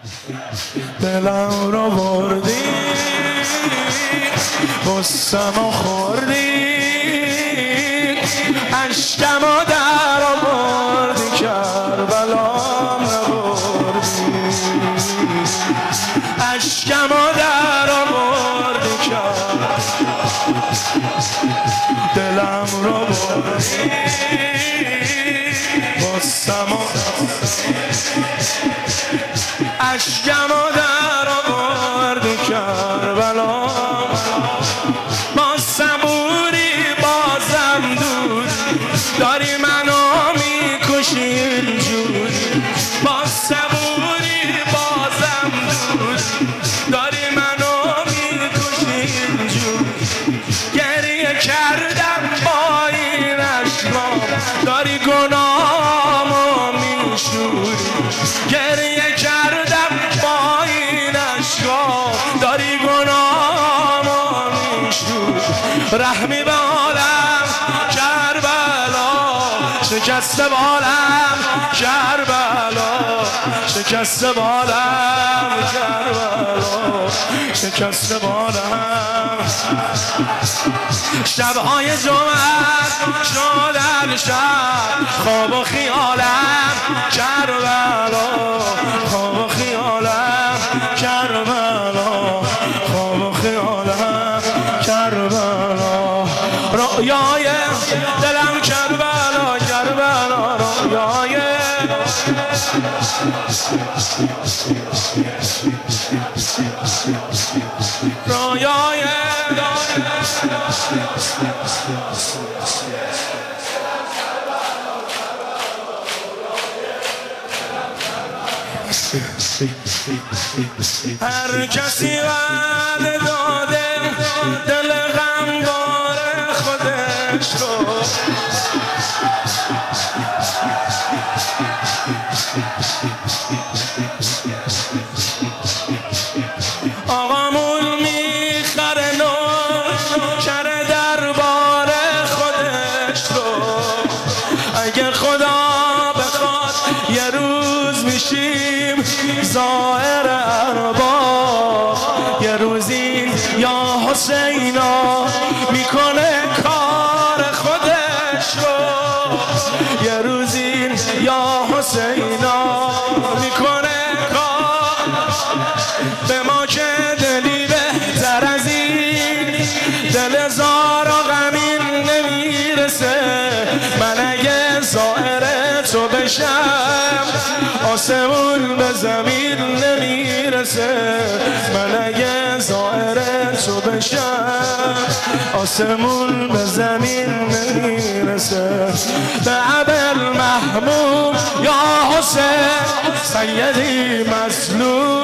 دلم رو بردی غصه‌مو خوردی اشکمو در آوردی کربلام نبردی اشکمو در آوردی دلم رو بردی غصه‌مو اشکمو در آوردی کربلام با صبوری بازم دود داری منو میکشی اینجوری با صبوری بازم دود داری منو میکشی اینجوری گریه کردم با این اشکام داری گناهامو میشوری گریه کردم با این اشکام داری گناهامو میشوری رحمی به عالم کربلا شکست بالم کربلا شکست بالم کربلا شکست بالم شبهای جمعه شدن شب خواب و خیالم کربلا خواب و خیالم کربلا خواب و خیالم کربلا رویای دلم کربلا کربلا رویای رویای هر کسی وعده داده دل غمبار خودش رو آقامون میخره نوکر دربار خودش رو اگر خدا بخواد یه روز میشیم زائر ارباب یه روزی یا حسینا میکنه کار خودش رو یه روزی یا حسینا میکنه کار به ما که دلی بهتر از این دل زار و غمین نمیرسه من اگه زائر تو بشم آسمون به زمین نمیرسه من اگه زائر تو بشم آسمون به زمین نمیرسه به عبل محمود یا حسین سیدی مظلوم